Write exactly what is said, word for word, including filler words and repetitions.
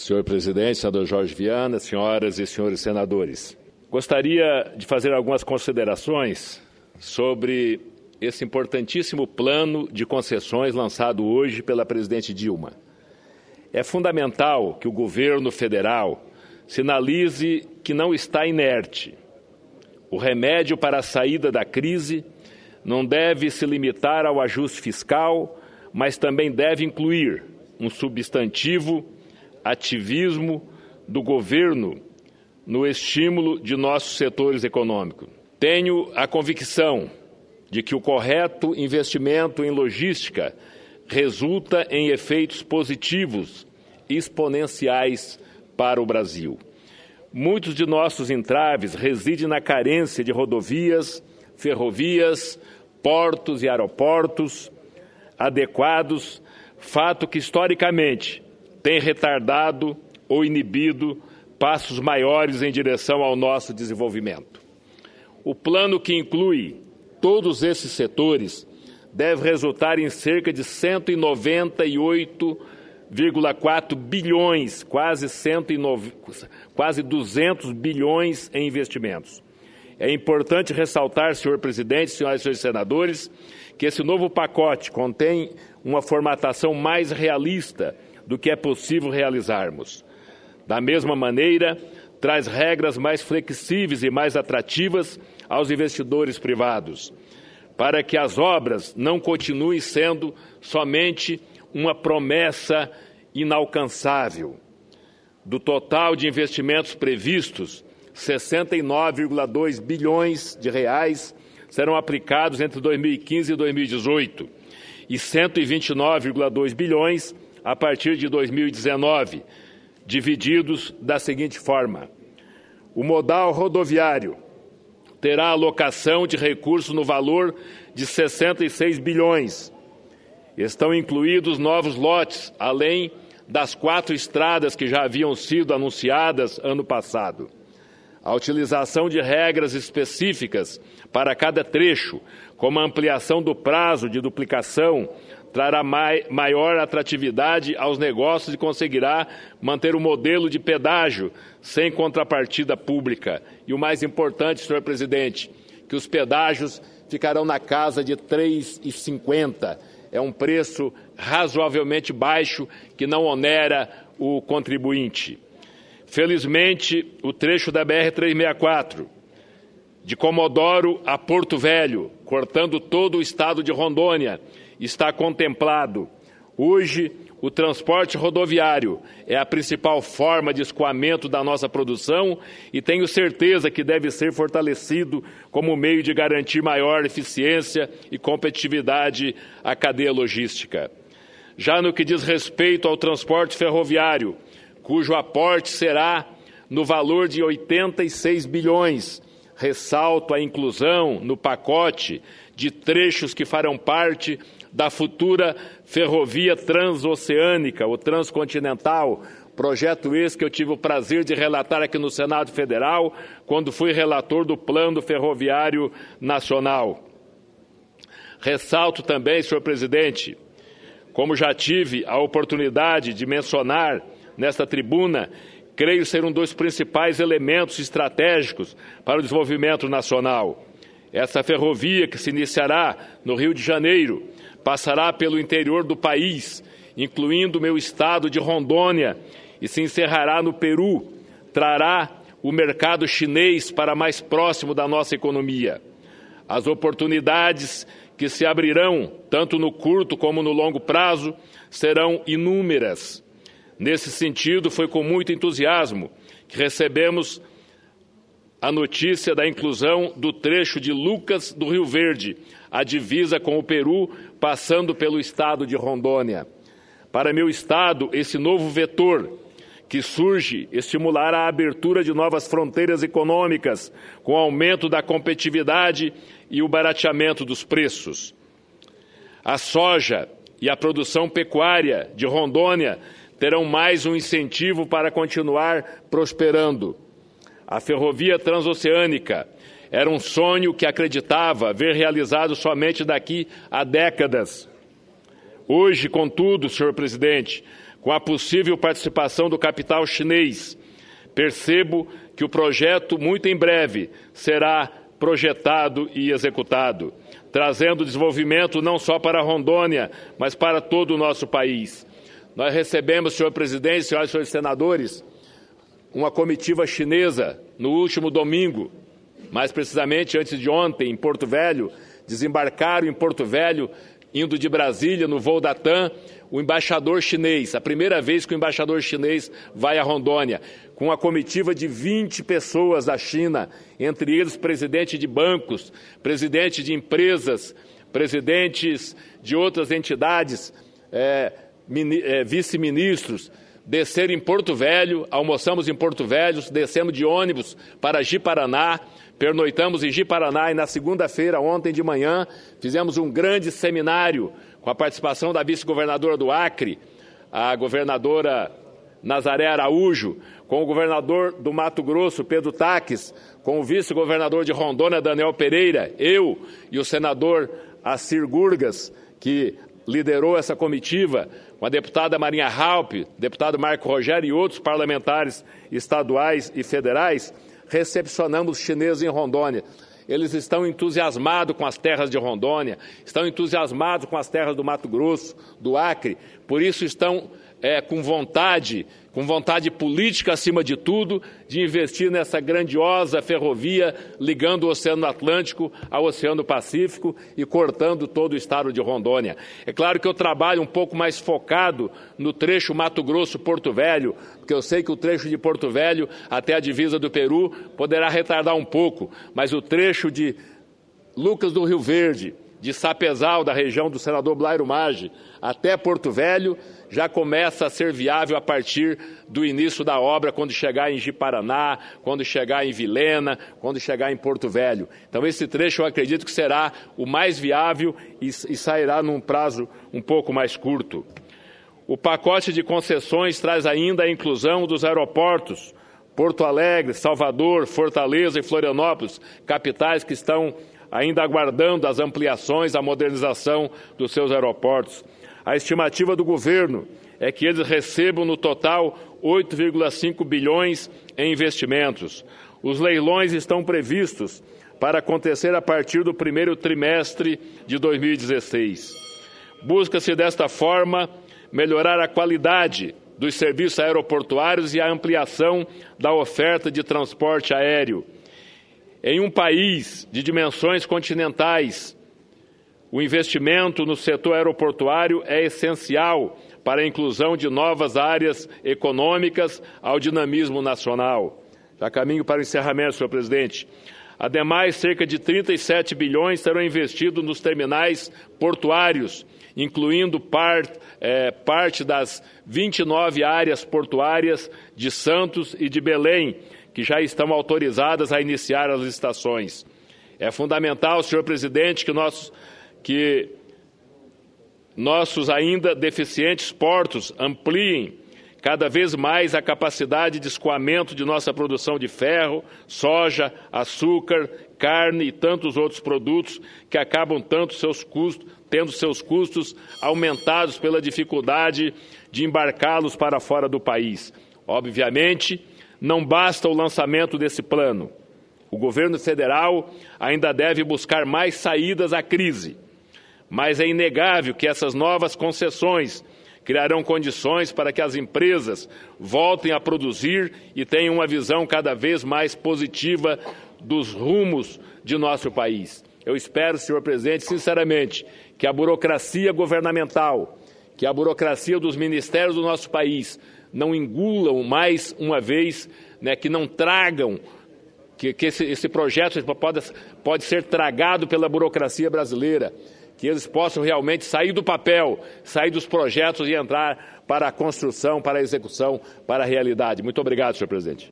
Senhor presidente, senador Jorge Viana, senhoras e senhores senadores. Gostaria de fazer algumas considerações sobre esse importantíssimo plano de concessões lançado hoje pela presidente Dilma. É fundamental que o governo federal sinalize que não está inerte. O remédio para a saída da crise não deve se limitar ao ajuste fiscal, mas também deve incluir um substantivo ativismo do governo no estímulo de nossos setores econômicos. Tenho a convicção de que o correto investimento em logística resulta em efeitos positivos e exponenciais para o Brasil. Muitos de nossos entraves residem na carência de rodovias, ferrovias, portos e aeroportos adequados, fato que historicamente tem retardado ou inibido passos maiores em direção ao nosso desenvolvimento. O plano, que inclui todos esses setores, deve resultar em cerca de cento e noventa e oito vírgula quatro bilhões, quase, cento e nove, quase duzentos bilhões em investimentos. É importante ressaltar, senhor presidente, senhoras e senhores senadores, que esse novo pacote contém uma formatação mais realista do que é possível realizarmos. Da mesma maneira, traz regras mais flexíveis e mais atrativas aos investidores privados, para que as obras não continuem sendo somente uma promessa inalcançável. Do total de investimentos previstos, sessenta e nove vírgula dois bilhões de reais serão aplicados entre dois mil e quinze e dois mil e dezoito e cento e vinte e nove vírgula dois bilhões a partir de dois mil e dezenove, divididos da seguinte forma: o modal rodoviário terá alocação de recursos no valor de sessenta e seis bilhões. Estão incluídos novos lotes, além das quatro estradas que já haviam sido anunciadas ano passado. A utilização de regras específicas para cada trecho, como a ampliação do prazo de duplicação, trará mai, maior atratividade aos negócios e conseguirá manter o modelo de pedágio sem contrapartida pública. E o mais importante, senhor presidente, que os pedágios ficarão na casa de três reais e cinquenta centavos. É um preço razoavelmente baixo que não onera o contribuinte. Felizmente, o trecho da B R trezentos e sessenta e quatro, de Comodoro a Porto Velho, cortando todo o estado de Rondônia, está contemplado. Hoje, o transporte rodoviário é a principal forma de escoamento da nossa produção e tenho certeza que deve ser fortalecido como meio de garantir maior eficiência e competitividade à cadeia logística. Já no que diz respeito ao transporte ferroviário, cujo aporte será no valor de oitenta e seis bilhões, ressalto a inclusão no pacote de trechos que farão parte da futura ferrovia transoceânica, ou transcontinental, projeto esse que eu tive o prazer de relatar aqui no Senado Federal, quando fui relator do Plano Ferroviário Nacional. Ressalto também, senhor presidente, como já tive a oportunidade de mencionar nesta tribuna, creio ser um dos principais elementos estratégicos para o desenvolvimento nacional. Essa ferrovia, que se iniciará no Rio de Janeiro, passará pelo interior do país, incluindo o meu estado de Rondônia, e se encerrará no Peru, trará o mercado chinês para mais próximo da nossa economia. As oportunidades que se abrirão, tanto no curto como no longo prazo, serão inúmeras. Nesse sentido, foi com muito entusiasmo que recebemos a notícia da inclusão do trecho de Lucas do Rio Verde, a divisa com o Peru, passando pelo estado de Rondônia. Para meu estado, esse novo vetor que surge estimulará a abertura de novas fronteiras econômicas, com aumento da competitividade e o barateamento dos preços. A soja e a produção pecuária de Rondônia terão mais um incentivo para continuar prosperando. A ferrovia transoceânica era um sonho que acreditava ver realizado somente daqui a décadas. Hoje, contudo, senhor presidente, com a possível participação do capital chinês. Percebo que o projeto, muito em breve, será projetado e executado, trazendo desenvolvimento não só para Rondônia, mas para todo o nosso país. Nós recebemos, senhor presidente, senhoras e senhores senadores, uma comitiva chinesa no último domingo, mais precisamente antes de ontem, em Porto Velho. Desembarcaram em Porto Velho, indo de Brasília, no voo da TAM, o embaixador chinês, a primeira vez que o embaixador chinês vai a Rondônia, com uma comitiva de vinte pessoas da China, entre eles presidente de bancos, presidente de empresas, presidentes de outras entidades, é, é, vice-ministros, desceram em Porto Velho, almoçamos em Porto Velho, descemos de ônibus para Ji-Paraná, pernoitamos em Ji-Paraná e na segunda-feira, ontem de manhã, fizemos um grande seminário com a participação da vice-governadora do Acre, a governadora Nazaré Araújo, com o governador do Mato Grosso, Pedro Taques, com o vice-governador de Rondônia, Daniel Pereira, eu e o senador Assir Gurgas, que liderou essa comitiva, com a deputada Marinha Halpe, deputado Marco Rogério e outros parlamentares estaduais e federais, recepcionamos os chineses em Rondônia. Eles estão entusiasmados com as terras de Rondônia, estão entusiasmados com as terras do Mato Grosso, do Acre, por isso estão é, com vontade, com vontade política acima de tudo, de investir nessa grandiosa ferrovia ligando o Oceano Atlântico ao Oceano Pacífico e cortando todo o estado de Rondônia. É claro que eu trabalho um pouco mais focado no trecho Mato Grosso-Porto Velho, porque eu sei que o trecho de Porto Velho até a divisa do Peru poderá retardar um pouco, mas o trecho de Lucas do Rio Verde, de Sapezal, da região do senador Blairo Maggi, até Porto Velho, já começa a ser viável a partir do início da obra, quando chegar em Ji-Paraná, quando chegar em Vilhena, quando chegar em Porto Velho. Então esse trecho eu acredito que será o mais viável e, e sairá num prazo um pouco mais curto. O pacote de concessões traz ainda a inclusão dos aeroportos, Porto Alegre, Salvador, Fortaleza e Florianópolis, capitais que estão ainda aguardando as ampliações, a modernização dos seus aeroportos. A estimativa do governo é que eles recebam no total oito vírgula cinco bilhões em investimentos. Os leilões estão previstos para acontecer a partir do primeiro trimestre de dois mil e dezesseis. Busca-se desta forma melhorar a qualidade dos serviços aeroportuários e a ampliação da oferta de transporte aéreo. Em um país de dimensões continentais, o investimento no setor aeroportuário é essencial para a inclusão de novas áreas econômicas ao dinamismo nacional. Já caminho para o encerramento, senhor presidente. Ademais, cerca de trinta e sete bilhões serão investidos nos terminais portuários, incluindo part, é, parte das vinte e nove áreas portuárias de Santos e de Belém, que já estão autorizadas a iniciar as licitações. É fundamental, senhor presidente, que nossos, que nossos ainda deficientes portos ampliem cada vez mais a capacidade de escoamento de nossa produção de ferro, soja, açúcar, carne e tantos outros produtos que acabam tanto seus custos, tendo seus custos aumentados pela dificuldade de embarcá-los para fora do país. Obviamente, não basta o lançamento desse plano. O governo federal ainda deve buscar mais saídas à crise, mas é inegável que essas novas concessões criarão condições para que as empresas voltem a produzir e tenham uma visão cada vez mais positiva dos rumos de nosso país. Eu espero, senhor presidente, sinceramente, que a burocracia governamental, que a burocracia dos ministérios do nosso país não engulam mais uma vez, né, que não tragam, que, que esse, esse projeto pode, pode ser tragado pela burocracia brasileira, que eles possam realmente sair do papel, sair dos projetos e entrar para a construção, para a execução, para a realidade. Muito obrigado, senhor presidente.